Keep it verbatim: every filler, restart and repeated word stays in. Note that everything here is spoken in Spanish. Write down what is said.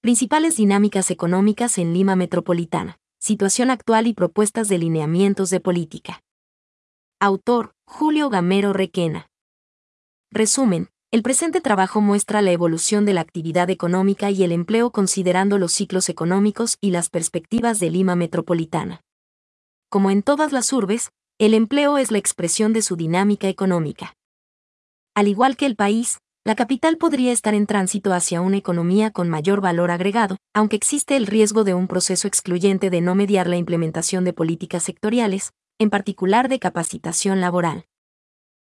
Principales dinámicas económicas en Lima Metropolitana. Situación actual y propuestas de lineamientos de política. Autor, Julio Gamero Requena. Resumen. El presente trabajo muestra la evolución de la actividad económica y el empleo considerando los ciclos económicos y las perspectivas de Lima Metropolitana. Como en todas las urbes, el empleo es la expresión de su dinámica económica. Al igual que el país, la capital podría estar en tránsito hacia una economía con mayor valor agregado, aunque existe el riesgo de un proceso excluyente de no mediar la implementación de políticas sectoriales, en particular de capacitación laboral.